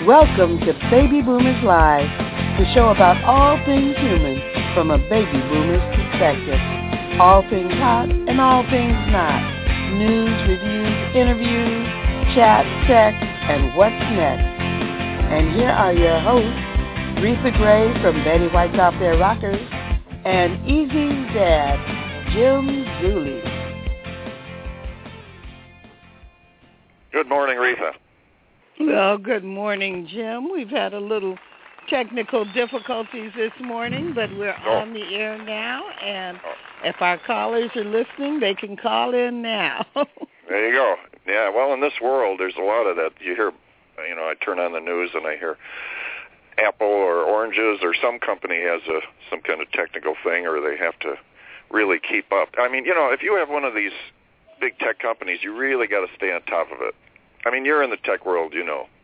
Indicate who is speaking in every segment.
Speaker 1: Welcome to Baby Boomers Live, the show about all things human from a baby boomer's perspective. All things hot and all things not. News, reviews, interviews, chat, sex, and what's next. And here are your hosts, Retha Gray from Betty White's Out There Rockers, and Easy's dad, Jim Zuley.
Speaker 2: Good morning, Retha.
Speaker 1: Well, good morning, Jim. We've had a little technical difficulties this morning, but we're on the air now, and if our callers are listening, they can call in now.
Speaker 2: There you go. Yeah, well, in this world, there's a lot of that. You hear, I turn on the news and I hear Apple or Oranges or some company has some kind of technical thing, or they have to really keep up. I mean, if you have one of these big tech companies, you really got to stay on top of it. I mean, you're in the tech world,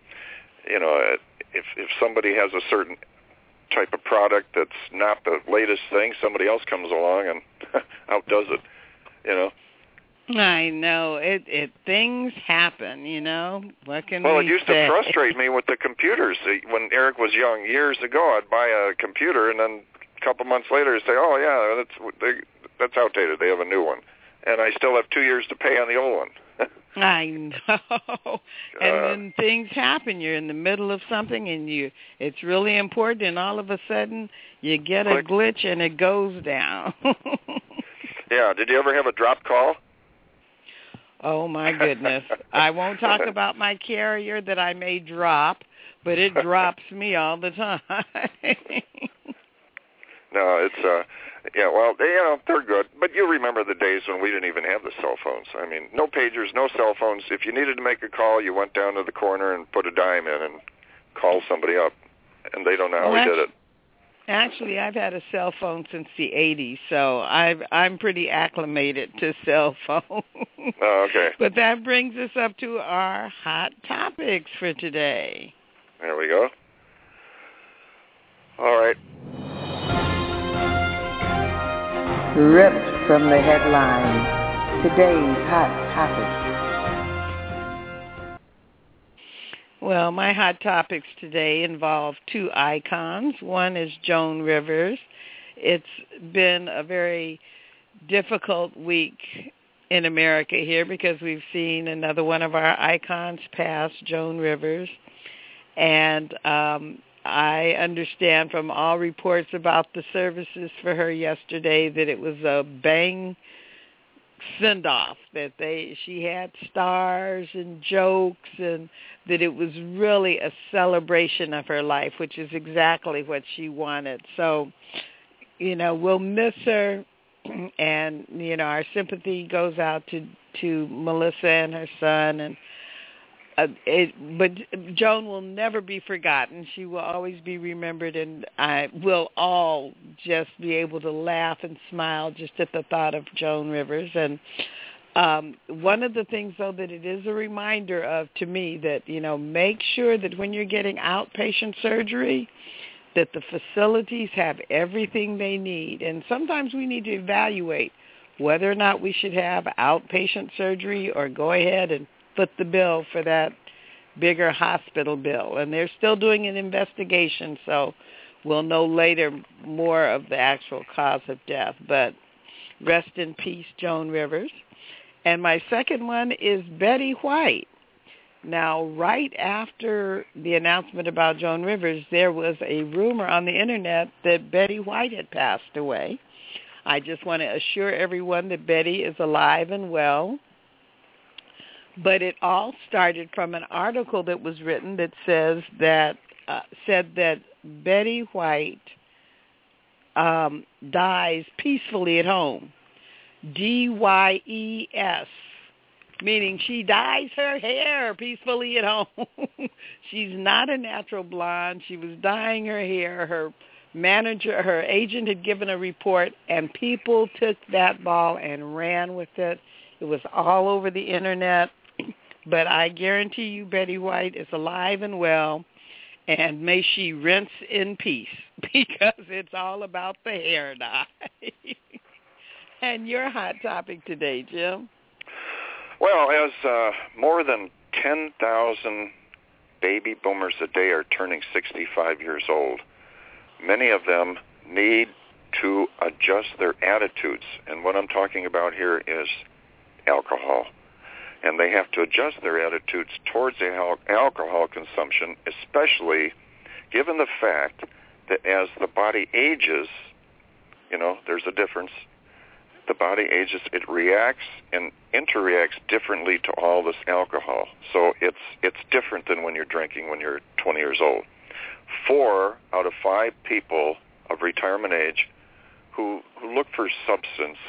Speaker 2: if somebody has a certain type of product that's not the latest thing, somebody else comes along and outdoes it,
Speaker 1: I know. It things happen, What can we say?
Speaker 2: Well, it used to frustrate me with the computers. When Eric was young, years ago, I'd buy a computer, and then a couple months later, I'd say, oh, yeah, that's outdated. They have a new one. And I still have 2 years to pay on the old one.
Speaker 1: I know. And then things happen. You're in the middle of something, and it's really important, and all of a sudden you get a glitch, and it goes down.
Speaker 2: Yeah. Did you ever have a drop call?
Speaker 1: Oh, my goodness. I won't talk about my carrier that I may drop, but it drops me all the time.
Speaker 2: No, it's yeah, well, they're good. But you remember the days when we didn't even have the cell phones. I mean, no pagers, no cell phones. If you needed to make a call, you went down to the corner and put a dime in and called somebody up, and they don't know how we did it.
Speaker 1: Actually, I've had a cell phone since the 80s, so I'm pretty acclimated to cell phones.
Speaker 2: Oh, okay.
Speaker 1: But that brings us up to our hot topics for today.
Speaker 2: There we go. All right.
Speaker 1: Ripped from the headlines, today's hot topics. Well, my hot topics today involve two icons. One is Joan Rivers. It's been a very difficult week in America here because we've seen another one of our icons pass, Joan Rivers. And I understand from all reports about the services for her yesterday that it was a bang send-off, that she had stars and jokes, and that it was really a celebration of her life, which is exactly what she wanted. So, we'll miss her, and, our sympathy goes out to Melissa and her son, and but Joan will never be forgotten. She will always be remembered, and we'll all just be able to laugh and smile just at the thought of Joan Rivers. And one of the things, though, that it is a reminder of to me that, make sure that when you're getting outpatient surgery, that the facilities have everything they need. And sometimes we need to evaluate whether or not we should have outpatient surgery or go ahead and foot the bill for that bigger hospital bill. And they're still doing an investigation, so we'll know later more of the actual cause of death. But rest in peace, Joan Rivers. And my second one is Betty White. Now, right after the announcement about Joan Rivers, there was a rumor on the Internet that Betty White had passed away. I just want to assure everyone that Betty is alive and well. But it all started from an article that was written that said that Betty White dies peacefully at home. DYES, meaning she dyes her hair peacefully at home. She's not a natural blonde. She was dyeing her hair. Her agent had given a report, and people took that ball and ran with it. It was all over the Internet. But I guarantee you Betty White is alive and well, and may she rinse in peace, because it's all about the hair dye. And your hot topic today, Jim?
Speaker 2: Well, as more than 10,000 baby boomers a day are turning 65 years old. Many of them need to adjust their attitudes. And what I'm talking about here is alcohol. And they have to adjust their attitudes towards alcohol consumption, especially given the fact that as the body ages, there's a difference. The body ages, it reacts and interacts differently to all this alcohol. So it's different than when you're drinking when you're 20 years old. 4 out of 5 people of retirement age who look for substance,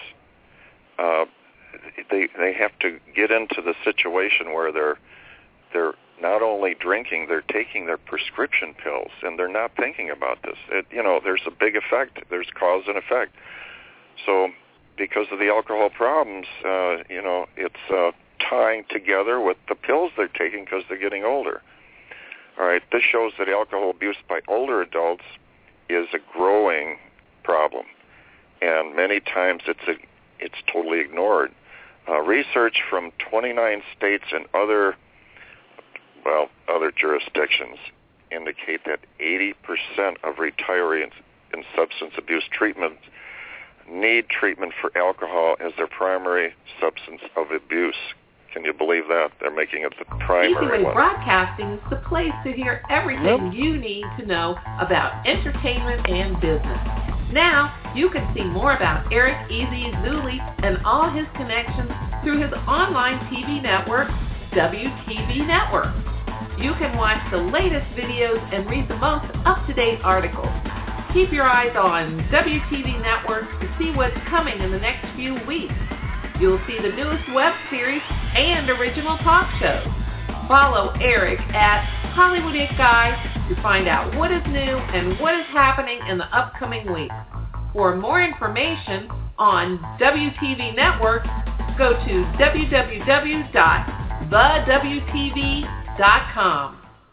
Speaker 2: they have to get into the situation where they're not only drinking, they're taking their prescription pills, and they're not thinking about this. There's a big effect. There's cause and effect. So because of the alcohol problems, it's tying together with the pills they're taking because they're getting older. All right, this shows that alcohol abuse by older adults is a growing problem, and many times it's totally ignored. Research from 29 states and other jurisdictions indicate that 80% of retirees in substance abuse treatment need treatment for alcohol as their primary substance of abuse. Can you believe that? They're making it the primary one.
Speaker 3: Easy Way Broadcasting is the place to hear everything you need to know about entertainment and business. Now, you can see more about Eric Easy Zuli and all his connections through his online TV network, WTV Network. You can watch the latest videos and read the most up-to-date articles. Keep your eyes on WTV Network to see what's coming in the next few weeks. You'll see the newest web series and original talk shows. Follow Eric at Hollywood It Guy to find out what is new and what is happening in the upcoming weeks. For more information on WTV Network, go to www.thewtv.com.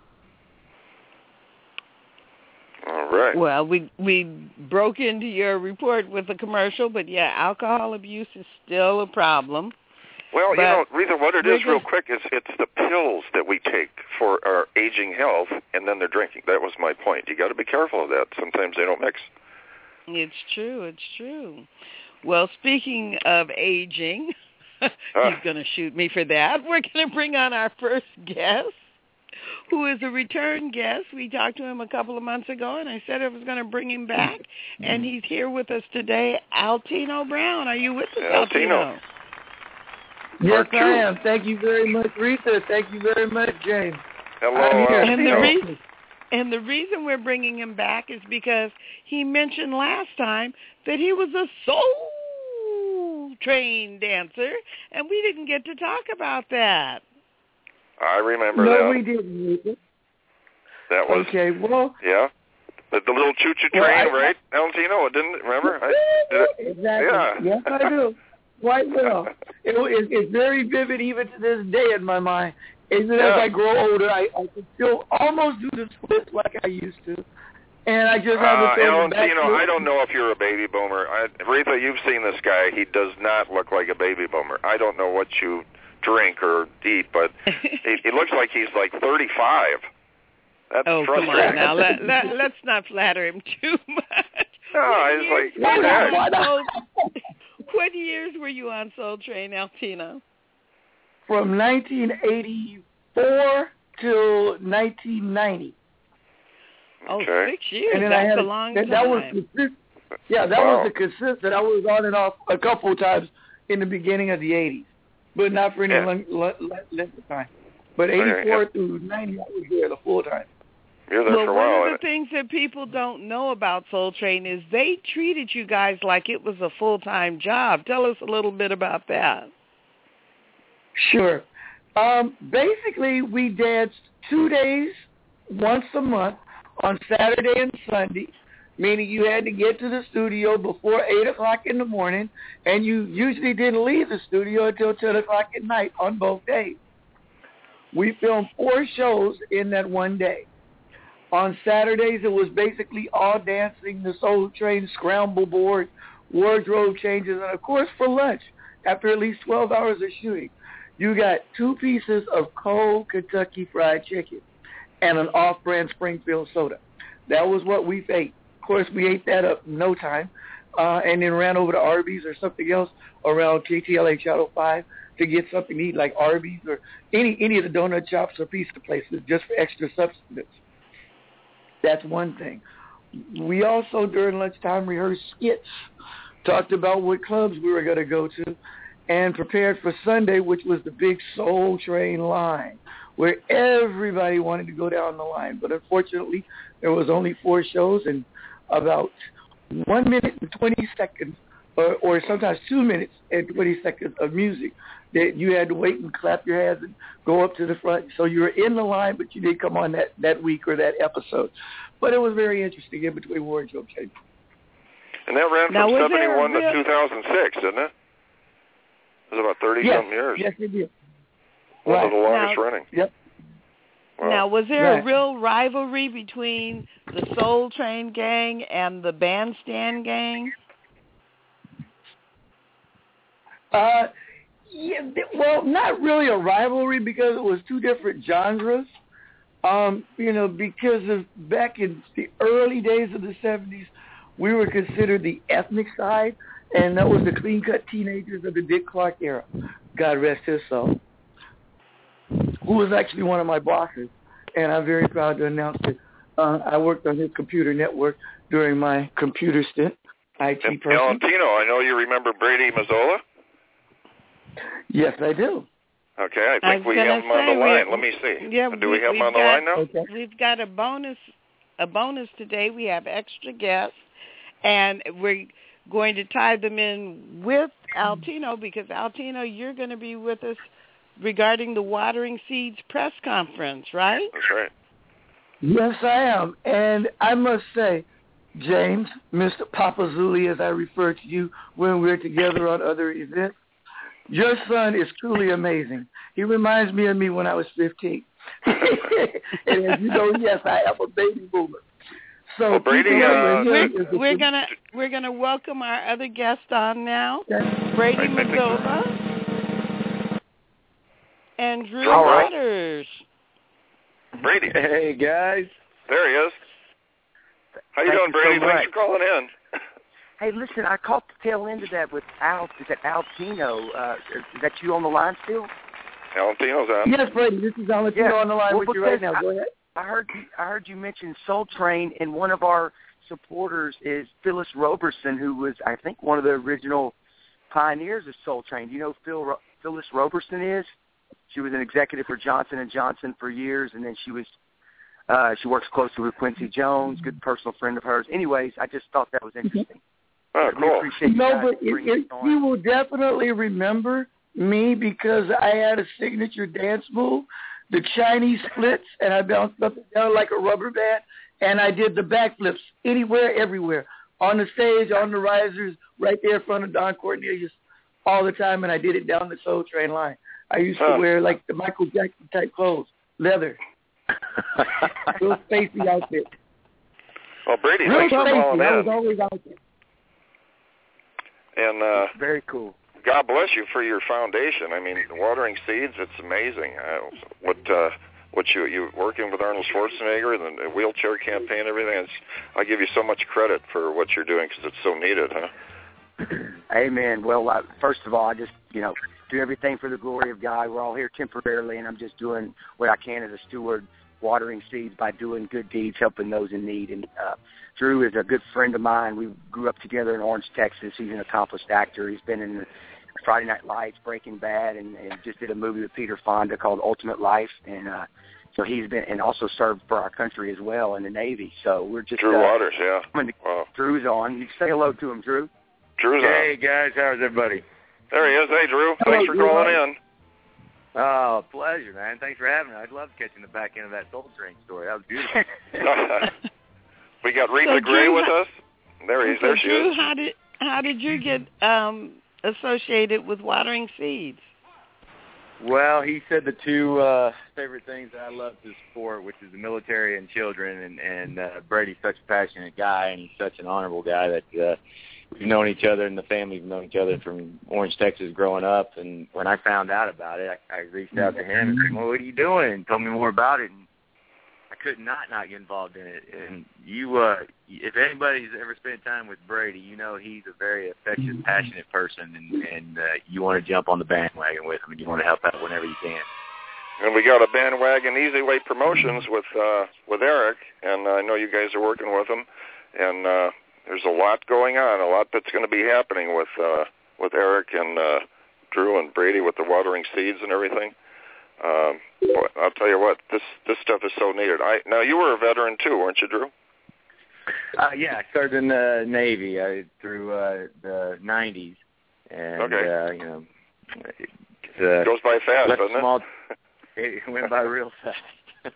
Speaker 2: All right.
Speaker 1: Well, we broke into your report with a commercial, but yeah, alcohol abuse is still a problem.
Speaker 2: Well, Rita, what it is real quick is it's the pills that we take for our aging health, and then they're drinking. That was my point. You got to be careful of that. Sometimes they don't mix.
Speaker 1: It's true. Well, speaking of aging, he's going to shoot me for that. We're going to bring on our first guest, who is a return guest. We talked to him a couple of months ago, and I said I was going to bring him back, and he's here with us today, Altino Brown. Are you with us, Altino?
Speaker 4: Yes, I am. Thank you very much, Rita. Thank you very much, James.
Speaker 2: Hello.
Speaker 1: And the reason we're bringing him back is because he mentioned last time that he was a Soul Train dancer, and we didn't get to talk about that.
Speaker 2: I remember that.
Speaker 4: No, we didn't, Rita.
Speaker 2: That was...
Speaker 4: Okay, well...
Speaker 2: Yeah. The little choo-choo train, right, Altino? Didn't remember?
Speaker 4: Exactly.
Speaker 2: Yeah.
Speaker 4: Yes, I do. Quite well. It's very vivid even to this day in my mind. Even as I grow older, I can still almost do the splits like I used to. And I just have a
Speaker 2: Altino, I don't know if you're a baby boomer. Rita, you've seen this guy. He does not look like a baby boomer. I don't know what you drink or eat, but he looks like he's like 35. That's frustrating.
Speaker 1: Come on now. Let's not flatter him too much.
Speaker 2: No, he's like...
Speaker 1: What years were you on Soul Train, Altino?
Speaker 4: From 1984 till 1990.
Speaker 2: Okay.
Speaker 1: 6 years. And that's a long time.
Speaker 4: That was the consistent. I was on and off a couple of times in the beginning of the 80s, but not for any length of time. But 84 through 90, I was there the full time.
Speaker 2: You're there for a while.
Speaker 1: One of the things that people don't know about Soul Train is they treated you guys like it was a full-time job. Tell us a little bit about that.
Speaker 4: Sure. Basically, we danced 2 days, once a month, on Saturday and Sunday, meaning you had to get to the studio before 8 o'clock in the morning, and you usually didn't leave the studio until 10 o'clock at night on both days. We filmed 4 shows in that one day. On Saturdays, it was basically all dancing, the Soul Train scramble board, wardrobe changes, and, of course, for lunch, after at least 12 hours of shooting, you got 2 pieces of cold Kentucky Fried Chicken. and an off-brand Springfield soda. That was what we ate. Of course, we ate that up in no time, and then ran over to Arby's or something else around KTLA Channel 5 to get something to eat, like Arby's or any of the donut shops or pizza places, just for extra substance. That's one thing. We also, during lunchtime, rehearsed skits, talked about what clubs we were going to go to, and prepared for Sunday, which was the big Soul Train line, where everybody wanted to go down the line. But unfortunately, there was only 4 shows and about 1 minute and 20 seconds, or sometimes 2 minutes and 20 seconds of music that you had to wait and clap your hands and go up to the front. So you were in the line, but you didn't come on that week or that episode. But it was very interesting in between War and Joe Chamber.
Speaker 2: And that ran from 71 to 2006, didn't it? It was about 30-something years.
Speaker 4: Yes, it did.
Speaker 2: One of the longest running.
Speaker 4: Yep.
Speaker 1: Wow. Now, was there a real rivalry between the Soul Train gang and the Bandstand gang?
Speaker 4: Yeah, well, not really a rivalry because it was 2 different genres. Because of back in the early days of the 70s, we were considered the ethnic side, and that was the clean-cut teenagers of the Dick Clark era. God rest his soul. Who was actually one of my bosses, and I'm very proud to announce that I worked on his computer network during my computer stint. IT person.
Speaker 2: Valentino, I know you remember Brady Mazzola?
Speaker 4: Yes, I do.
Speaker 2: Okay, I think we have him on the line. Let me see.
Speaker 1: Yeah,
Speaker 2: do we have him on the line now?
Speaker 4: Okay.
Speaker 1: We've got a bonus today. We have extra guests, and we're going to tie them in with Altino because, Altino, you're going to be with us regarding the Watering Seeds press conference, right?
Speaker 2: That's right.
Speaker 4: Yes, I am. And I must say, James, Mr. Papazuli, as I refer to you when we're together on other events, your son is truly amazing. He reminds me of me when I was 15. And as you know, yes, I am a baby boomer. So
Speaker 2: well, Brady,
Speaker 1: we're gonna welcome our other guest on now, Brady Mazzola and Drew Waters.
Speaker 2: Brady.
Speaker 5: Hey guys.
Speaker 2: There he is. How you doing, Brady? Thanks for calling in.
Speaker 5: Hey, listen, I caught the tail end of that with Altino. Is that you on the line still?
Speaker 2: Altino's on.
Speaker 4: Yes, Brady. This is Altino on the line with you right now. Go ahead.
Speaker 5: I heard you mention Soul Train, and one of our supporters is Phyllis Roberson, who was, I think, one of the original pioneers of Soul Train. Do you know who Phyllis Roberson is? She was an executive for Johnson & Johnson for years, and then she works closely with Quincy Jones, good personal friend of hers. Anyways, I just thought that was interesting.
Speaker 2: Oh, cool.
Speaker 5: We appreciate you guys bringing it on.
Speaker 4: He will definitely remember me because I had a signature dance move, the Chinese splits, and I bounced up and down like a rubber band, and I did the backflips anywhere, everywhere, on the stage, on the risers, right there in front of Don Cornelius all the time, and I did it down the Soul Train line. I used to wear like the Michael Jackson type clothes, leather, real spacey outfit.
Speaker 2: Well, Brady,
Speaker 4: Real
Speaker 2: thanks for calling
Speaker 4: I
Speaker 2: in.
Speaker 4: was always out there.
Speaker 2: And
Speaker 5: very cool.
Speaker 2: God bless you for your foundation. I mean, Watering Seeds, it's amazing. What you working with Arnold Schwarzenegger and the wheelchair campaign, everything. I give you so much credit for what you're doing because it's so needed, huh?
Speaker 5: Amen. Well, first of all, I just do everything for the glory of God. We're all here temporarily, and I'm just doing what I can as a steward, watering seeds by doing good deeds, helping those in need. And Drew is a good friend of mine. We grew up together in Orange, Texas. He's an accomplished actor. He's been in Friday Night Lights, Breaking Bad, and just did a movie with Peter Fonda called Ultimate Life. And so he's been, and also served for our country as well in the Navy. So we're just
Speaker 2: Drew Waters, yeah.
Speaker 5: Wow. Drew's on. You say hello to him, Drew.
Speaker 2: Drew's on.
Speaker 6: Hey guys, how's everybody?
Speaker 2: There he is. Hey, Drew. Thanks for calling in.
Speaker 6: Oh, pleasure, man. Thanks for having me. I love catching the back end of that Soul Train story. That was beautiful.
Speaker 2: We got Rita Gray with us. There he is. There she
Speaker 1: Drew,
Speaker 2: is.
Speaker 1: how did you get associated with Watering Seeds?
Speaker 6: Well, he said the two favorite things that I love to support, which is the military and children. And Brady's such a passionate guy, and he's such an honorable guy that we've known each other, and the family's known each other from Orange, Texas, growing up. And when I found out about it, I reached out to him and said, "Well, what are you doing?" And told me more about it. And I could not get involved in it. And you, if anybody's ever spent time with Brady, you know he's a very affectionate, passionate person, and you want to jump on the bandwagon with him, and you want to help out whenever you can.
Speaker 2: And we got a bandwagon Easy Way Promotions with Eric, and I know you guys are working with him, and there's a lot going on, a lot that's going to be happening with Eric and Drew and Brady with the watering seeds and everything. I'll tell you what, this stuff is so needed. Now you were a veteran too, weren't you, Drew?
Speaker 6: Yeah, I served in the Navy through the 90s, and you know, it
Speaker 2: goes by fast, doesn't it?
Speaker 6: It went by real fast.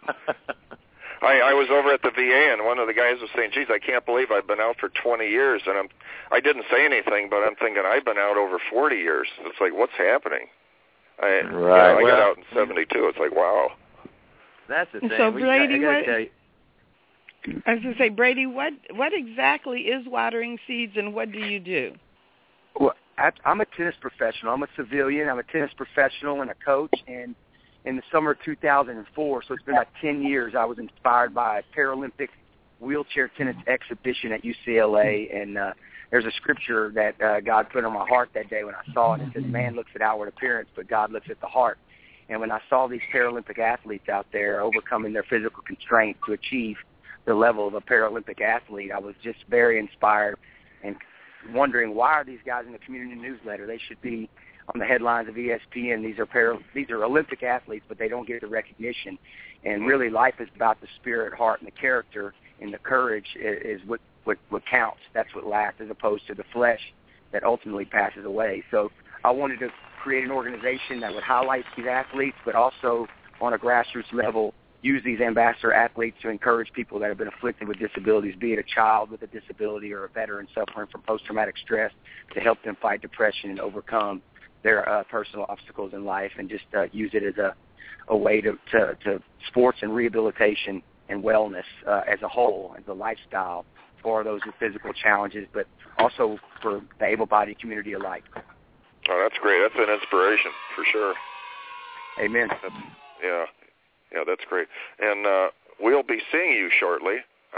Speaker 2: I was over at the VA, and one of the guys was saying, geez, I can't believe I've been out for 20 years. And I didn't say anything, but I'm thinking I've been out over 40 years. It's like, what's happening? I got out in 72. It's like, wow.
Speaker 6: That's the thing.
Speaker 1: So, Brady,
Speaker 6: I
Speaker 1: was going to say, Brady, what exactly is watering seeds, and what do you do?
Speaker 5: Well, I'm a tennis professional. I'm a civilian. I'm a tennis professional and a coach, and in the summer of 2004, so it's been about 10 years, I was inspired by a Paralympic wheelchair tennis exhibition at UCLA, and there's a scripture that God put on my heart that day when I saw it. It says, man looks at outward appearance, but God looks at the heart. And when I saw these Paralympic athletes out there overcoming their physical constraints to achieve the level of a Paralympic athlete, I was just very inspired and wondering, why are these guys in the community newsletter? They should be on the headlines of ESPN. These are Olympic athletes, but they don't get the recognition. And really, life is about the spirit, heart, and the character, and the courage is what counts. That's what lasts, as opposed to the flesh that ultimately passes away. So I wanted to create an organization that would highlight these athletes, but also on a grassroots level use these ambassador athletes to encourage people that have been afflicted with disabilities, be it a child with a disability or a veteran suffering from post-traumatic stress, to help them fight depression and overcome their personal obstacles in life, and just use it as a way to sports and rehabilitation and wellness as a whole, as a lifestyle for those with physical challenges, but also for the able-bodied community alike.
Speaker 2: Oh, that's great. That's an inspiration for sure.
Speaker 5: Amen.
Speaker 2: Yeah, that's great. And we'll be seeing you shortly.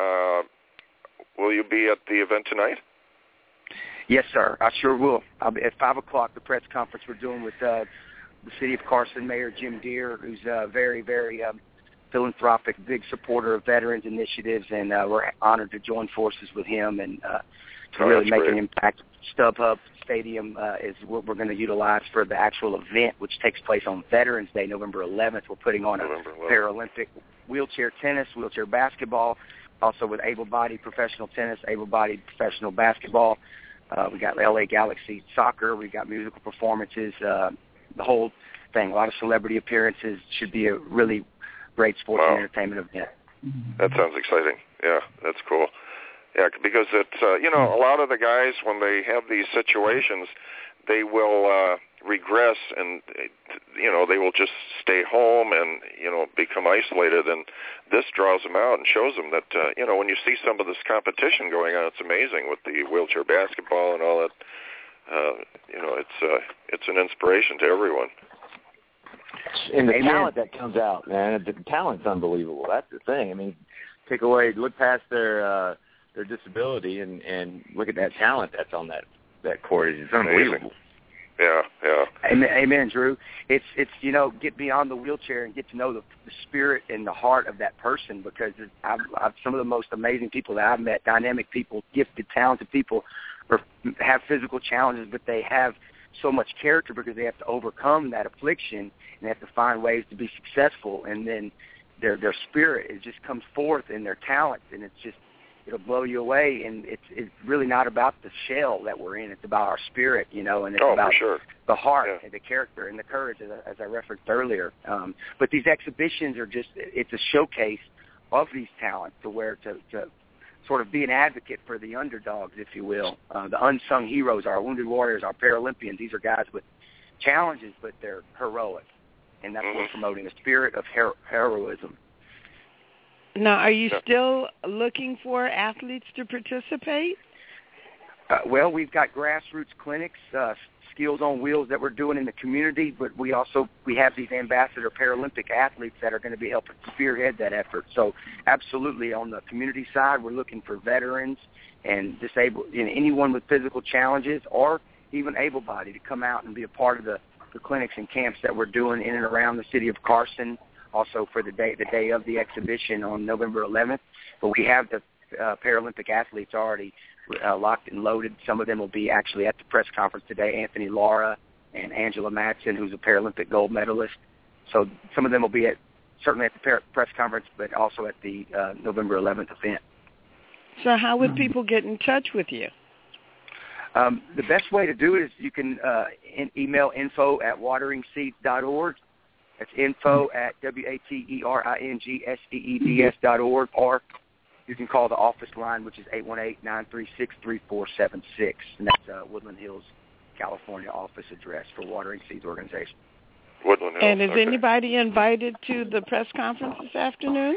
Speaker 2: Will you be at the event tonight?
Speaker 5: Yes, sir. I sure will. I'll be at 5 o'clock, the press conference we're doing with the City of Carson Mayor Jim Deere, who's a very, very philanthropic, big supporter of veterans initiatives, and we're honored to join forces with him and to really make an impact. StubHub Stadium is what we're going to utilize for the actual event, which takes place on Veterans Day, November 11th. We're putting on a Paralympic wheelchair tennis, wheelchair basketball, also with able-bodied professional tennis, able-bodied professional basketball. We got LA Galaxy soccer. We got musical performances, the whole thing. A lot of celebrity appearances. Should be a really great sports and entertainment event.
Speaker 2: That sounds exciting. Yeah, that's cool. Yeah, because it's a lot of the guys, when they have these situations, they will regress, and they will just stay home and become isolated, and this draws them out and shows them that when you see some of this competition going on, it's amazing with the wheelchair basketball and all that. It's an inspiration to everyone.
Speaker 6: And the talent that comes out, man, the talent's unbelievable. That's the thing. I mean, look past their disability and look at that talent that's on that court. It's unbelievable.
Speaker 2: Yeah.
Speaker 5: Amen, Drew. It's get beyond the wheelchair and get to know the spirit and the heart of that person, because I've some of the most amazing people that I've met, dynamic people, gifted, talented people, have physical challenges, but they have so much character because they have to overcome that affliction and they have to find ways to be successful, and then their spirit just comes forth in their talents, and it'll blow you away. And it's really not about the shell that we're in. It's about our spirit, and it's about the heart and the character and the courage, as I referenced earlier. But these exhibitions are it's a showcase of these talents to sort of be an advocate for the underdogs, if you will, the unsung heroes, our wounded warriors, our Paralympians. These are guys with challenges, but they're heroic, and that's what we're promoting, a spirit of heroism.
Speaker 1: Now, are you still looking for athletes to participate?
Speaker 5: Well, we've got grassroots clinics, Skills on Wheels that we're doing in the community, but we have these ambassador Paralympic athletes that are going to be helping spearhead that effort. So absolutely, on the community side, we're looking for veterans and disabled, anyone with physical challenges or even able-bodied to come out and be a part of the clinics and camps that we're doing in and around the city of Carson, also for the day of the exhibition on November 11th. But we have the Paralympic athletes already locked and loaded. Some of them will be actually at the press conference today, Anthony Lara and Angela Matson, who's a Paralympic gold medalist. So some of them will be certainly at the press conference, but also at the November 11th event. So
Speaker 1: how would people get in touch with you?
Speaker 5: The best way to do it is you can email info@wateringseeds.org. That's info@wateringseeds.org, or you can call the office line, which is 818-936-3476, and that's Woodland Hills, California office address for Watering Seeds Organization.
Speaker 2: Woodland Hills.
Speaker 1: And is anybody invited to the press conference this afternoon?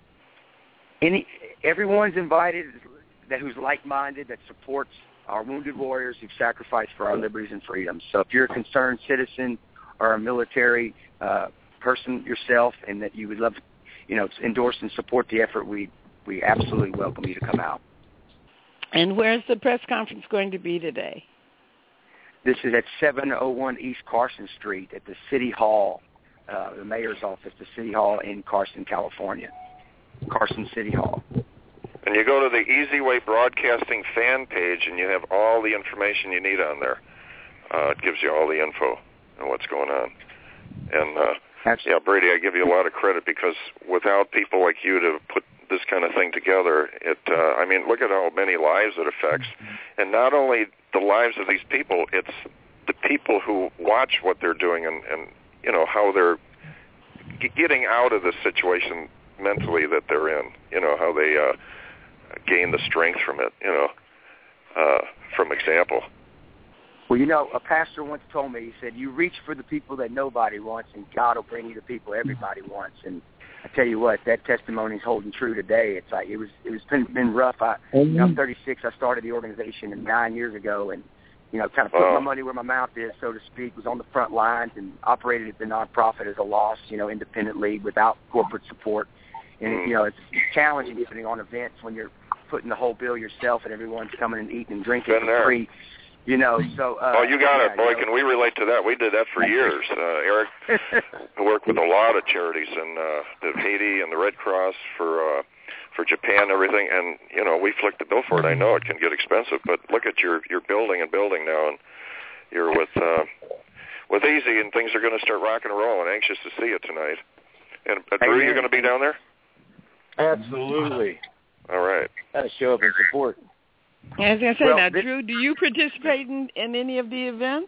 Speaker 5: Everyone's invited who's like-minded, that supports our wounded warriors who've sacrificed for our liberties and freedoms. So if you're a concerned citizen or a military person yourself, and that you would love, to endorse and support the effort, we absolutely welcome you to come out.
Speaker 1: And where's the press conference going to be today?
Speaker 5: This is at 701 East Carson Street at the City Hall, the mayor's office, the City Hall in Carson, California. Carson City Hall.
Speaker 2: And you go to the Easy Way Broadcasting fan page, and you have all the information you need on there. It gives you all the info on what's going on. And, Brady, I give you a lot of credit, because without people like you to put this kind of thing together, look at how many lives it affects. And not only the lives of these people, it's the people who watch what they're doing and how they're getting out of the situation mentally that they're in, how they gain the strength from it, from example.
Speaker 5: Well, a pastor once told me, he said, you reach for the people that nobody wants, and God will bring you the people everybody wants. And I tell you what, that testimony is holding true today. It's like it was been rough. I'm 36. I started the organization 9 years ago, and kind of put my money where my mouth is, so to speak. Was on the front lines and operated the nonprofit as a loss, independently without corporate support. And it's challenging putting on events when you're putting the whole bill yourself, and everyone's coming and eating and drinking for free. So.
Speaker 2: You got it, boy. Can we relate to that? We did that for years. Eric worked with a lot of charities in Haiti and the Red Cross for Japan and everything, and we flicked the bill for it. I know it can get expensive, but look at your building and building now, and you're with Easy, and things are going to start rocking and rolling. Anxious to see you tonight. And Drew, you going to be down there?
Speaker 6: Absolutely.
Speaker 2: All right.
Speaker 6: Got to show up and support.
Speaker 1: As I say, now, Drew, do you participate in any of the events?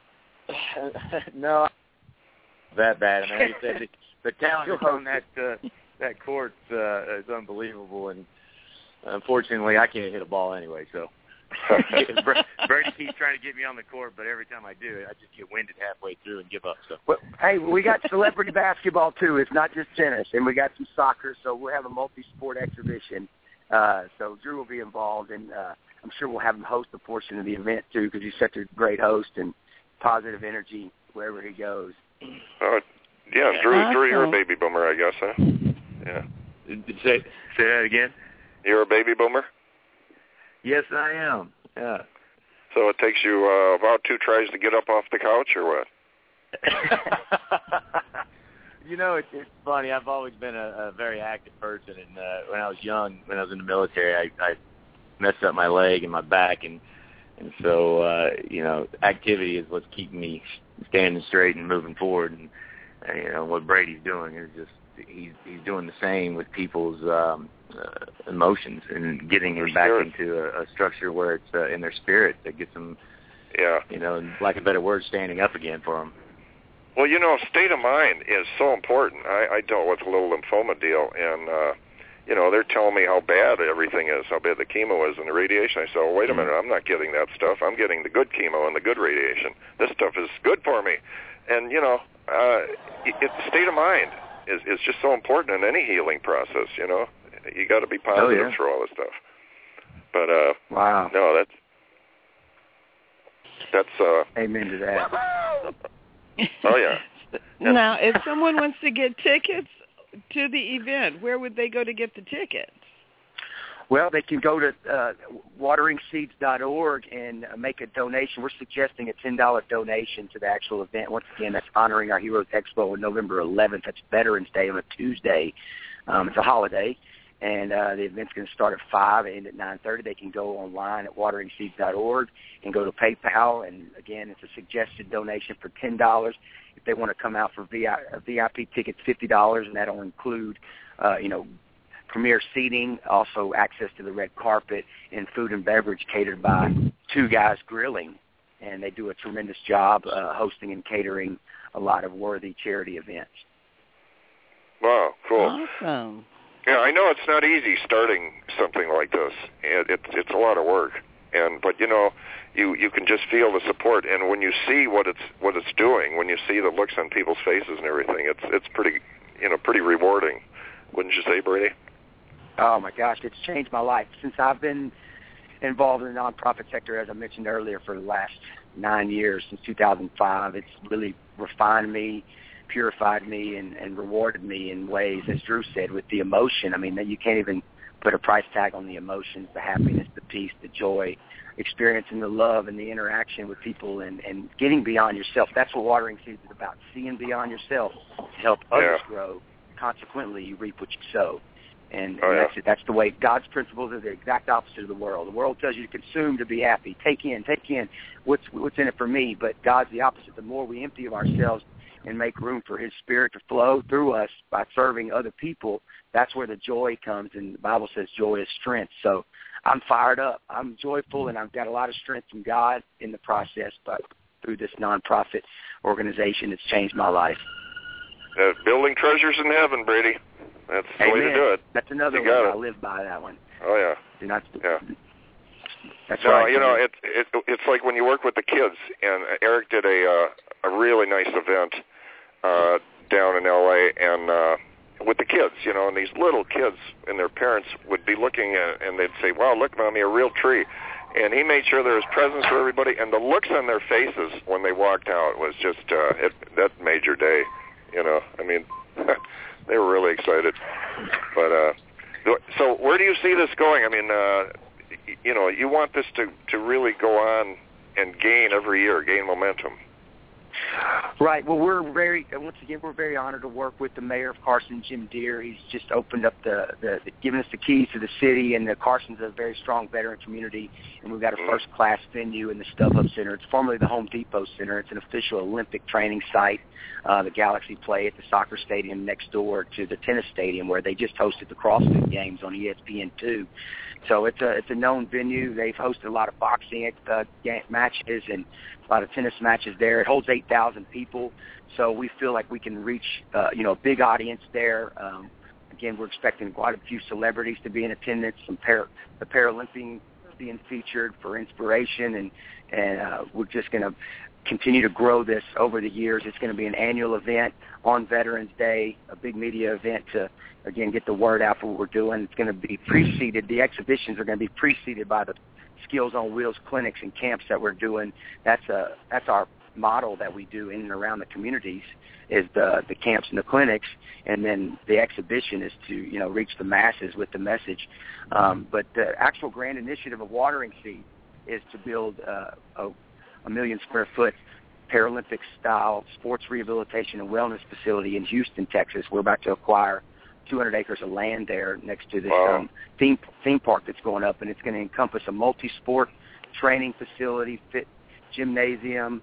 Speaker 6: No, that bad. I mean, the talent on that court is unbelievable, and unfortunately, I can't hit a ball anyway. So Brady keeps trying to get me on the court, but every time I do, I just get winded halfway through and give up. So,
Speaker 5: we got celebrity basketball too. It's not just tennis, and we got some soccer. So we'll have a multi-sport exhibition. So Drew will be involved, and I'm sure we'll have him host a portion of the event too, because he's such a great host and positive energy wherever he goes.
Speaker 2: Yeah, Drew, you're a baby boomer, I guess, huh? Yeah.
Speaker 6: Say that again.
Speaker 2: You're a baby boomer?
Speaker 6: Yes, I am. Yeah.
Speaker 2: So it takes you about 2 tries to get up off the couch, or what?
Speaker 6: It's funny. I've always been a very active person, and when I was young, when I was in the military, I messed up my leg and my back, and so activity is what's keeping me standing straight and moving forward. And what Brady's doing is just he's doing the same with people's emotions and getting them back into a structure where it's in their spirit that gets them, like a better word, standing up again for them.
Speaker 2: Well, state of mind is so important. I dealt with a little lymphoma deal, and, they're telling me how bad everything is, how bad the chemo is and the radiation. I said, well, wait a minute, I'm not getting that stuff. I'm getting the good chemo and the good radiation. This stuff is good for me. And, the state of mind is just so important in any healing process, You got to be positive through all this stuff. But,
Speaker 5: wow.
Speaker 2: No, That's
Speaker 5: amen to that.
Speaker 2: Oh yeah.
Speaker 1: Now, if someone wants to get tickets to the event, where would they go to get the tickets?
Speaker 5: Well, they can go to wateringseeds.org and make a donation. We're suggesting a $10 donation to the actual event. Once again, that's honoring our Heroes Expo on November 11th. That's Veterans Day on a Tuesday. It's a holiday, and the event's going to start at 5 and end at 9:30. They can go online at wateringseeds.org and go to PayPal. And, again, it's a suggested donation for $10. If they want to come out for VIP tickets, $50, and that will include, premier seating, also access to the red carpet, and food and beverage catered by Two Guys Grilling. And they do a tremendous job hosting and catering a lot of worthy charity events.
Speaker 2: Wow, cool.
Speaker 1: Awesome.
Speaker 2: Yeah, I know it's not easy starting something like this. It's a lot of work, but you can just feel the support, and when you see what it's doing, when you see the looks on people's faces and everything, it's pretty rewarding, wouldn't you say, Brady?
Speaker 5: Oh my gosh, it's changed my life since I've been involved in the nonprofit sector, as I mentioned earlier, for the last 9 years, since 2005. It's really refined me, purified me, and rewarded me in ways, as Drew said, with the emotion. I mean, you can't even put a price tag on the emotions, the happiness, the peace, the joy, experiencing the love and the interaction with people, and getting beyond yourself. That's what Watering Seeds is about, seeing beyond yourself to help others grow. Consequently, you reap what you sow. And that's the way. God's principles are the exact opposite of the world. The world tells you to consume to be happy. Take in what's in it for me. But God's the opposite. The more we empty of ourselves and make room for His Spirit to flow through us by serving other people, that's where the joy comes. And the Bible says joy is strength. So I'm fired up. I'm joyful, and I've got a lot of strength from God in the process. But through this nonprofit organization, it's changed my life.
Speaker 2: Building treasures in heaven, Brady. That's the way to do it.
Speaker 5: That's another one. I live by that one.
Speaker 2: Oh yeah.
Speaker 5: That's right.
Speaker 2: It's like when you work with the kids, and Eric did a really nice event down in L.A. and with the kids, and these little kids and their parents would be looking at, and they'd say, "Wow, look, Mommy, a real tree." And he made sure there was presents for everybody, and the looks on their faces when they walked out was just that made your day. I mean. They were really excited. But so where do you see this going? I mean, you want this to really go on and gain every year, gain momentum.
Speaker 5: Right. Well, we're very honored to work with the mayor of Carson, Jim Deere. He's just opened up given us the keys to the city, and Carson's a very strong veteran community, and we've got a first-class venue in the StubHub Center. It's formerly the Home Depot Center. It's an official Olympic training site. The Galaxy play at the soccer stadium next door to the tennis stadium, where they just hosted the CrossFit Games on ESPN2. So it's a known venue. They've hosted a lot of boxing matches and a lot of tennis matches there. It holds 8,000 people, so we feel like we can reach a big audience there. Again, we're expecting quite a few celebrities to be in attendance, the Paralympians being featured for inspiration, and we're just going to continue to grow this over the years. It's going to be an annual event on Veterans Day, a big media event to, again, get the word out for what we're doing. It's going to be preceded. The exhibitions are going to be preceded by the Skills on Wheels clinics and camps that we're doing. That's our model that we do in and around the communities, is the camps and the clinics, and then the exhibition is to reach the masses with the message. But the actual grand initiative of Watering Seeds is to build a 1 million square foot Paralympic style sports rehabilitation and wellness facility in Houston, Texas. We're about to acquire 200 acres of land there next to this theme park that's going up, and it's going to encompass a multi-sport training facility, fit gymnasium.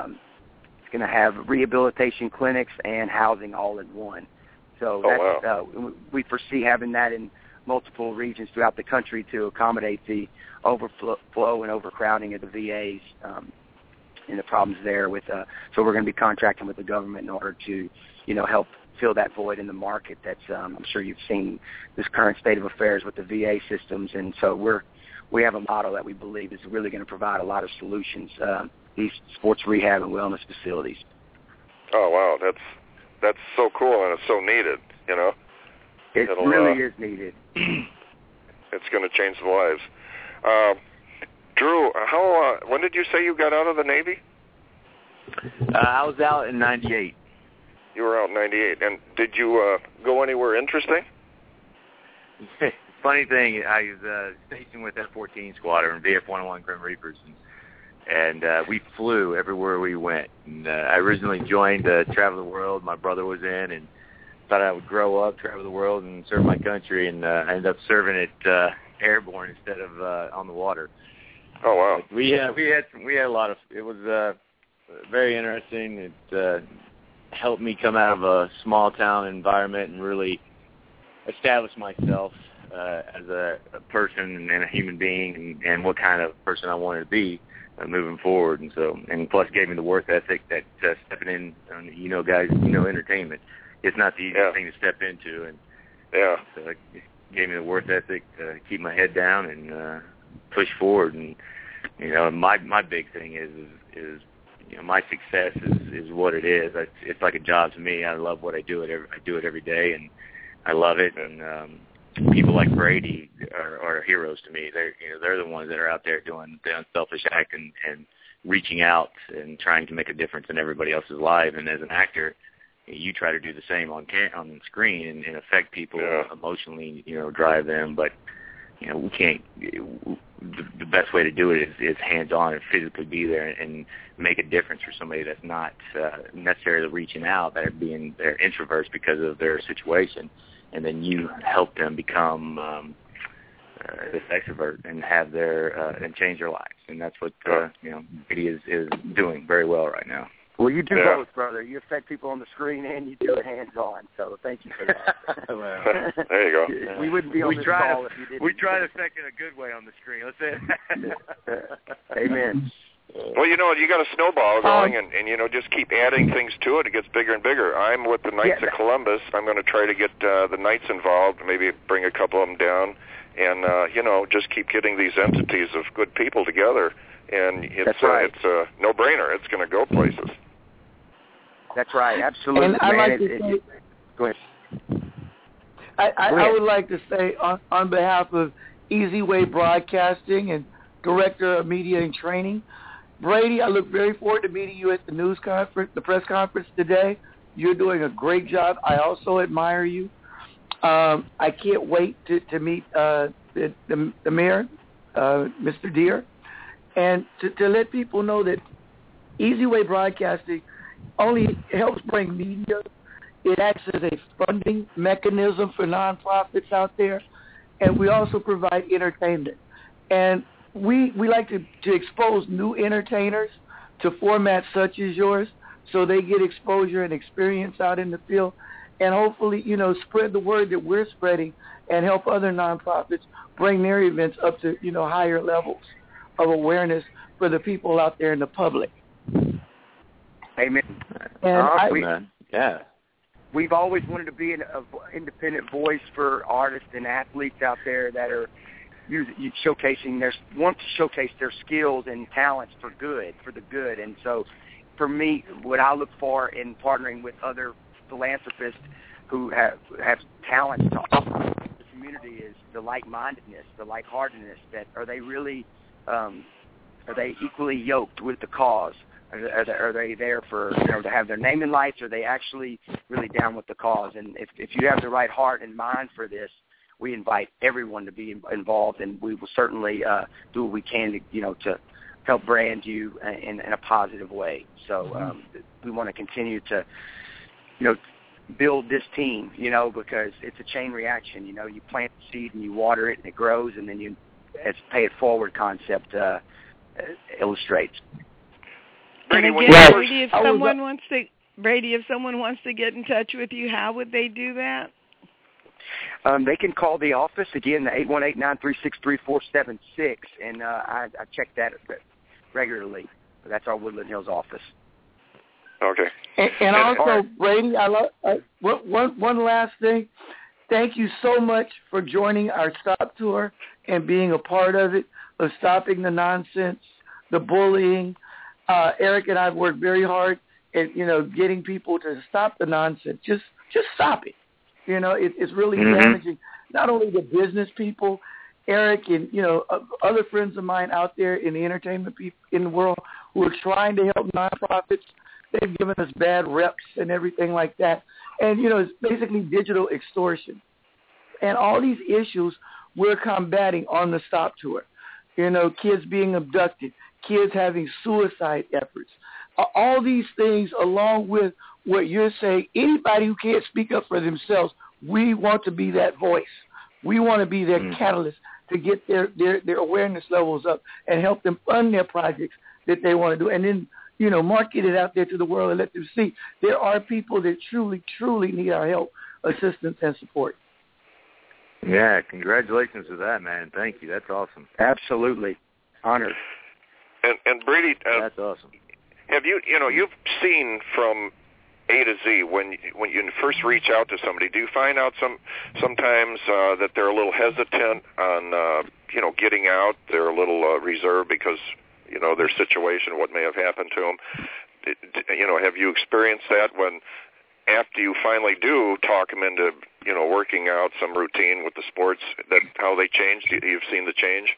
Speaker 5: It's going to have rehabilitation clinics and housing all in one. So we foresee having that in multiple regions throughout the country to accommodate the overflow and overcrowding of the VAs and the problems there. So we're going to be contracting with the government in order to, help fill that void in the market. That's I'm sure you've seen this current state of affairs with the VA systems, and so we have a model that we believe is really going to provide a lot of solutions. These sports rehab and wellness facilities.
Speaker 2: Oh wow, that's so cool, and it's so needed.
Speaker 5: It really is needed.
Speaker 2: It's going to change the lives. Drew, when did you say you got out of the Navy?
Speaker 6: I was out in 98.
Speaker 2: You were out in 98. And did you go anywhere interesting?
Speaker 6: Funny thing, I was stationed with F-14 Squadron, VF-101 Grim Reapers, and we flew everywhere we went. And I originally joined Travel the World. My brother was in, and thought I would grow up, travel the world, and serve my country. And I ended up serving it airborne instead of on the water.
Speaker 2: Oh wow!
Speaker 6: But we had a lot of. It was very interesting. It helped me come out of a small town environment and really establish myself as a person and a human being, and what kind of person I wanted to be moving forward. And plus gave me the work ethic that stepping in, guys, entertainment. It's not the easiest thing to step into, and so it gave me the work ethic to keep my head down and push forward. And my big thing is my success is what it is. It's like a job to me. I love what I do. I do it every day, and I love it. And people like Brady are heroes to me. They're the ones that are out there doing the unselfish act and reaching out and trying to make a difference in everybody else's life. And as an actor, you try to do the same on the screen and affect people emotionally, drive them. But we can't. The best way to do it is hands-on and physically be there and make a difference for somebody that's not necessarily reaching out, that they're introverts because of their situation, and then you help them become this extrovert and have and change their lives, and that's what Brady is doing very well right now.
Speaker 5: Well, you do both, brother. You affect people on the screen and you do it hands-on. So thank you for that.
Speaker 2: Well, there you go.
Speaker 5: We wouldn't be on this call if you didn't.
Speaker 6: We try to affect in a good way on the screen. Let's say it.
Speaker 5: Amen.
Speaker 2: Well, you got a snowball going, and just keep adding things to it. It gets bigger and bigger. I'm with the Knights of Columbus. I'm going to try to get the Knights involved, maybe bring a couple of them down, and just keep getting these entities of good people together. And it's a no-brainer. It's going to go places.
Speaker 5: That's right, absolutely.
Speaker 4: And I like to say,
Speaker 5: go ahead.
Speaker 4: I would like to say on behalf of Easy Way Broadcasting and Director of Media and Training, Brady, I look very forward to meeting you at the press conference today. You're doing a great job. I also admire you. I can't wait to meet the mayor, Mr. Deere, and to let people know that Easy Way Broadcasting only helps bring media. It acts as a funding mechanism for nonprofits out there, and we also provide entertainment. And we like to expose new entertainers to formats such as yours, so they get exposure and experience out in the field, and hopefully, spread the word that we're spreading and help other nonprofits bring their events up to, higher levels of awareness for the people out there in the public.
Speaker 5: Amen.
Speaker 4: And
Speaker 5: we've always wanted to be an independent voice for artists and athletes out there that are want to showcase their skills and talents for the good. And so, for me, what I look for in partnering with other philanthropists who have talents to offer the community is the like-mindedness, the like-heartedness. That are they really are they equally yoked with the cause? Are they there for to have their name in lights? Are they actually really down with the cause? And if you have the right heart and mind for this, we invite everyone to be involved, and we will certainly do what we can to help brand you in a positive way. So we want to continue to build this team, because it's a chain reaction. You plant the seed and you water it and it grows, and then as pay it forward concept illustrates.
Speaker 1: Brady, if someone wants to get in touch with you, how would they do that?
Speaker 5: They can call the office, again, the 818-936-3476, and I check that regularly. That's our Woodland Hills office.
Speaker 2: Okay.
Speaker 4: And also, Brady, one last thing. Thank you so much for joining our Stop Tour and being a part of it, of stopping the nonsense, the bullying. Eric and I have worked very hard at, getting people to stop the nonsense. Just stop it. It's really damaging not only the business people Eric and, other friends of mine out there in the entertainment in the world who are trying to help nonprofits. They've given us bad reps and everything like that. And, it's basically digital extortion. And all these issues we're combating on the Stop Tour. Kids being abducted, kids having suicide efforts. All these things, along with what you're saying, anybody who can't speak up for themselves, we want to be that voice. We want to be their catalyst to get their awareness levels up and help them fund their projects that they want to do. And then, market it out there to the world and let them see there are people that truly, truly need our help, assistance, and support.
Speaker 6: Yeah, congratulations to that, man. Thank you. That's awesome.
Speaker 5: Absolutely. Honored.
Speaker 2: And Brady,
Speaker 6: that's awesome.
Speaker 2: Have you've seen from A to Z when you first reach out to somebody, do you find out sometimes that they're a little hesitant on getting out? They're a little reserved because their situation, what may have happened to them. Have you experienced that when after you finally do talk them into working out some routine with the sports, that how they changed? You've seen the change?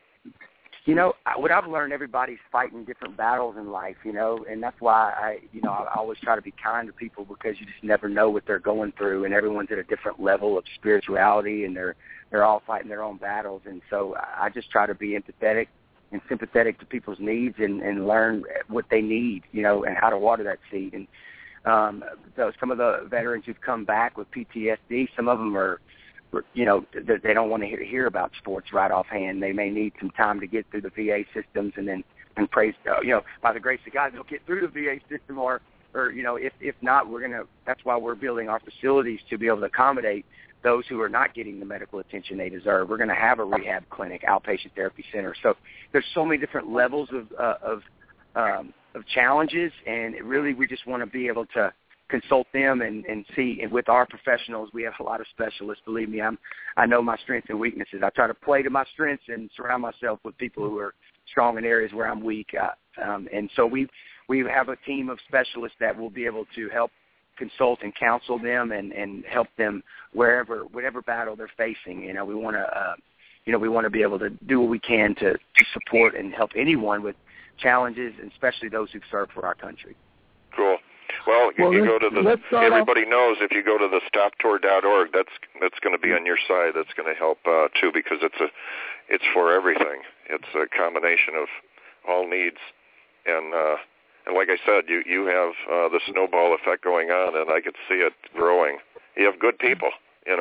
Speaker 5: What I've learned, everybody's fighting different battles in life, and that's why I always try to be kind to people, because you just never know what they're going through, and everyone's at a different level of spirituality, and they're all fighting their own battles. And so I just try to be empathetic and sympathetic to people's needs and learn what they need, and how to water that seed. And some of the veterans who've come back with PTSD, some of them are, they don't want to hear about sports right offhand. They may need some time to get through the VA systems, and praise, by the grace of God, they'll get through the VA system, or if not, that's why we're building our facilities to be able to accommodate those who are not getting the medical attention they deserve. We're going to have a rehab clinic, outpatient therapy center. So there's so many different levels of challenges, and really we just want to be able to consult them and see. And with our professionals, we have a lot of specialists. Believe me, I know my strengths and weaknesses. I try to play to my strengths and surround myself with people who are strong in areas where I'm weak. And so we have a team of specialists that will be able to help consult and counsel them and help them whatever battle they're facing. We want to be able to do what we can to support and help anyone with challenges, and especially those who serve for our country.
Speaker 2: Cool. Well, you go to everybody knows if you go to the stoptour.org, that's going to be on your side. That's going to help too, because it's for everything. It's a combination of all needs, and like I said, you have the snowball effect going on, and I could see it growing. You have good people, and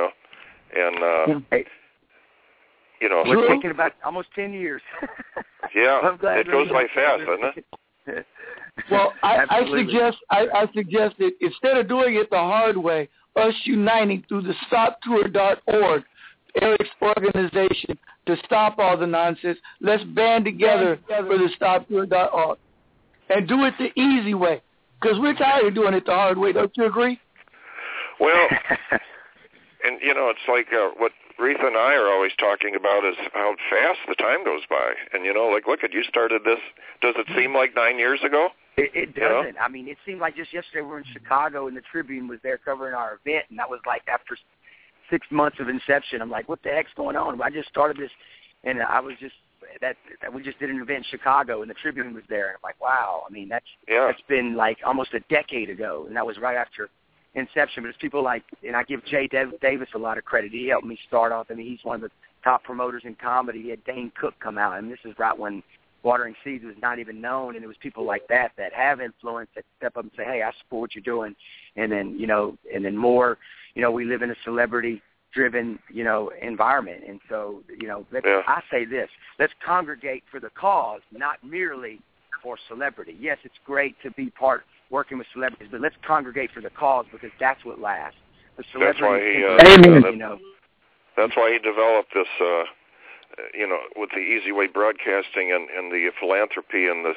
Speaker 5: we're thinking about almost 10 years.
Speaker 2: Yeah, it goes by fast, doesn't it?
Speaker 4: Well, I suggest that instead of doing it the hard way, us uniting through the stoptour.org, Eric's organization, to stop all the nonsense. Let's band together for the stoptour.org and do it the easy way, because we're tired of doing it the hard way. Don't you agree?
Speaker 2: Well, and it's like what Retha and I are always talking about is how fast the time goes by. And look at, you started this. Does it seem like 9 years ago?
Speaker 5: It doesn't. I mean, it seemed like just yesterday we were in Chicago, and the Tribune was there covering our event, and that was like after 6 months of inception. I'm like, what the heck's going on? I just started this, and I was just we just did an event in Chicago, and the Tribune was there, and I'm like, wow. I mean, that's been like almost a decade ago, and that was right after inception. But it's people like, and I give Jay Davis a lot of credit. He helped me start off. I mean, he's one of the top promoters in comedy. He had Dane Cook come out, and this is right when Watering Seeds was not even known, and it was people like that have influence, that step up and say, hey, I support what you're doing. And then more, we live in a celebrity-driven, environment. And so, I say this, let's congregate for the cause, not merely for celebrity. Yes, it's great to be working with celebrities, but let's congregate for the cause, because that's what lasts. The celebrity,
Speaker 2: that's why he developed this, with the Easy Way Broadcasting and the philanthropy and the,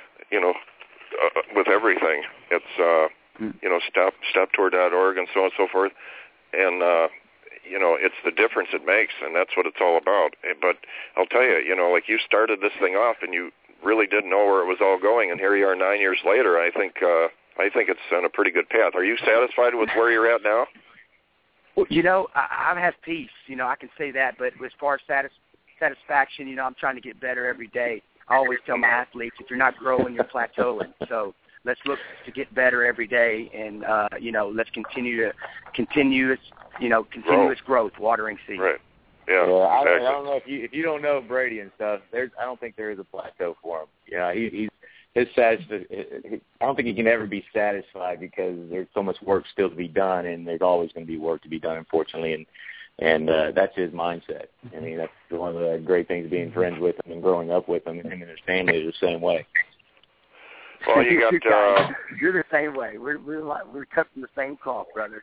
Speaker 2: with everything. It's, stoptour.org and so on and so forth. And, it's the difference it makes, and that's what it's all about. But I'll tell you, like you started this thing off and you really didn't know where it was all going, and here you are 9 years later. I think it's on a pretty good path. Are you satisfied with where you're at now?
Speaker 5: Well, I have peace. I can say that. But as far as satisfaction. You know, I'm trying to get better every day. I always tell my athletes, if you're not growing, you're plateauing. So let's look to get better every day, and you know, let's continuous growth, watering seeds.
Speaker 2: Right. Yeah.
Speaker 6: I
Speaker 2: exactly.
Speaker 6: don't know if you don't know Brady and stuff. I don't think there is a plateau for him. Yeah, I don't think he can ever be satisfied because there's so much work still to be done, and there's always going to be work to be done, unfortunately. And that's his mindset. I mean, that's one of the great things being friends with him and growing up with him. Him and his family is the same way.
Speaker 2: Well, you got.
Speaker 5: You're the same way. We're cut from the same cloth, brother.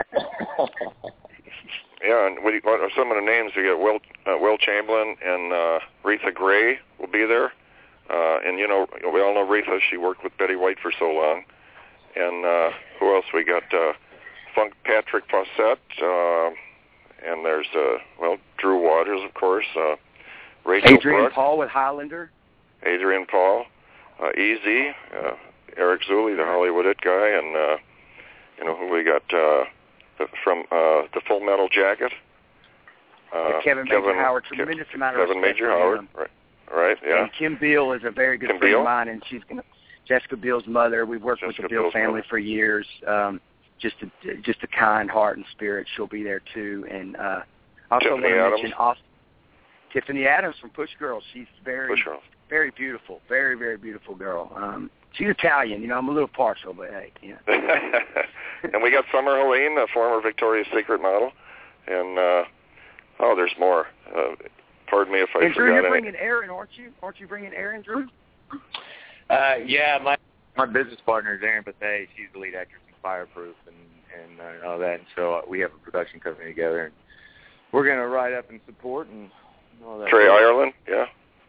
Speaker 2: Yeah, and what are some of the names? You got Will Chamberlain and Retha Gray will be there. And, you know, we all know Retha. She worked with Betty White for so long. And who else? We got Patrick Fawcett. And there's, Drew Waters, of course. Rachel
Speaker 5: Adrian
Speaker 2: Brooks,
Speaker 5: Paul with Highlander.
Speaker 2: Adrian Paul. Easy. Eric Zuley, the Hollywood It guy. And, you know, who we got from the Full Metal Jacket.
Speaker 5: Kevin Major Howard. Tremendous amount of
Speaker 2: Kevin
Speaker 5: respect
Speaker 2: Major
Speaker 5: for
Speaker 2: Howard.
Speaker 5: him.
Speaker 2: Right, yeah.
Speaker 5: And Kim Beal is a very good friend of mine, and she's Jessica Biel's mother. We've worked with the Biel family for years. Just a kind heart and spirit. She'll be there too. And also want to mention Tiffany Adams from Push Girls. She's very beautiful, very, very beautiful girl. She's Italian. You know, I'm a little partial, but hey, yeah.
Speaker 2: And we got Summer Helene, a former Victoria's Secret model, and there's more. Pardon me if I forgot.
Speaker 5: And Drew, you're bringing Aaron, aren't you? Aren't you bringing Aaron, Drew?
Speaker 6: Yeah, my business partner is Erin Bethea. She's the lead actress in Fireproof and all that. And so we have a production company together, and we're going to ride up and support and all that.
Speaker 2: Trey Ireland, yeah.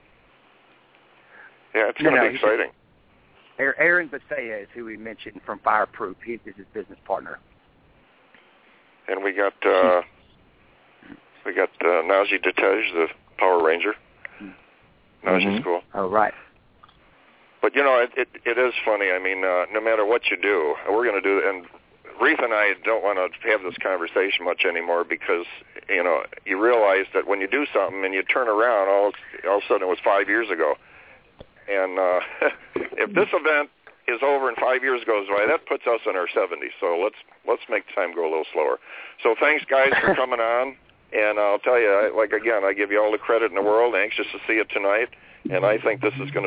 Speaker 2: Yeah, it's going to be exciting.
Speaker 5: Aaron Bethea is who we mentioned from Fireproof. He is his business partner.
Speaker 2: And we got Najee Detej, the Power Ranger. Najee's cool.
Speaker 5: Oh, right.
Speaker 2: But, you know, it is funny. I mean, no matter what you do, we're going to do, and Retha and I don't want to have this conversation much anymore because, you know, you realize that when you do something and you turn around, all of a sudden it was 5 years ago. And if this event is over and 5 years goes by, that puts us in our 70s. So let's make time go a little slower. So thanks, guys, for coming on. And I'll tell you, I give you all the credit in the world. Anxious to see it tonight, and I think this is going to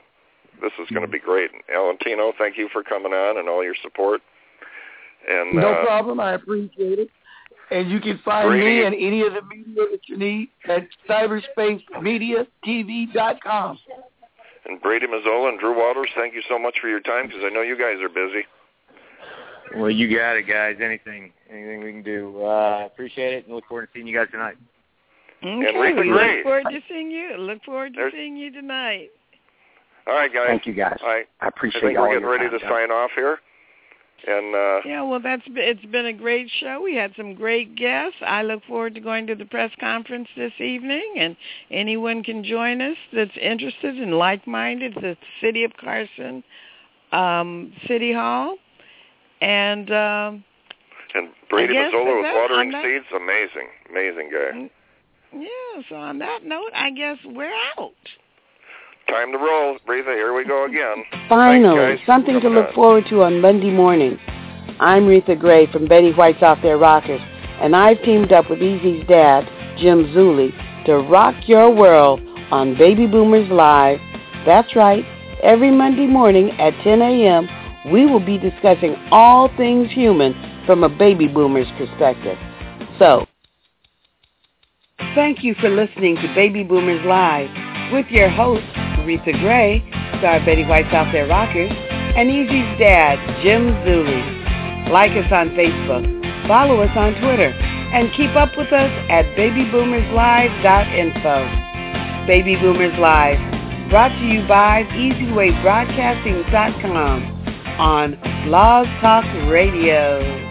Speaker 2: be great. Valentino, thank you for coming on and all your support. And
Speaker 4: no problem, I appreciate it. And you can find me and any of the media that you need at cyberspace.mediatv.com.
Speaker 2: And Brady Mazzola and Drew Waters, thank you so much for your time because I know you guys are busy.
Speaker 6: Well, you got it, guys. Anything we can do. Appreciate it, and look forward to seeing you guys tonight.
Speaker 1: Okay, we look forward to seeing you. Look forward to seeing you tonight.
Speaker 2: All right, guys.
Speaker 5: Thank you, guys.
Speaker 2: I
Speaker 5: appreciate
Speaker 2: it. I think we're getting ready
Speaker 5: to
Speaker 2: sign off here. And
Speaker 1: yeah, well, it's been a great show. We had some great guests. I look forward to going to the press conference this evening, and anyone can join us that's interested and like-minded. It's at the City of Carson City Hall. And
Speaker 2: Brady Mazzola with Watering Seeds, amazing guy.
Speaker 1: Yeah, so on that note, I guess we're out.
Speaker 2: Time to roll, Retha. Here we go again.
Speaker 7: Finally, something to look forward to on Monday morning. I'm Retha Gray from Betty White's Out There Rockers, and I've teamed up with Easy's dad, Jim Zuley, to rock your world on Baby Boomers Live. That's right. Every Monday morning at 10 a.m., we will be discussing all things human from a baby boomer's perspective. So, thank you for listening to Baby Boomers Live with your hosts, Retha Gray, star Betty White's Out There Rockers, and Easy's dad, Jim Zuley. Like us on Facebook, follow us on Twitter, and keep up with us at babyboomerslive.info. Baby Boomers Live, brought to you by EasyWayBroadcasting.com on Blog Talk Radio.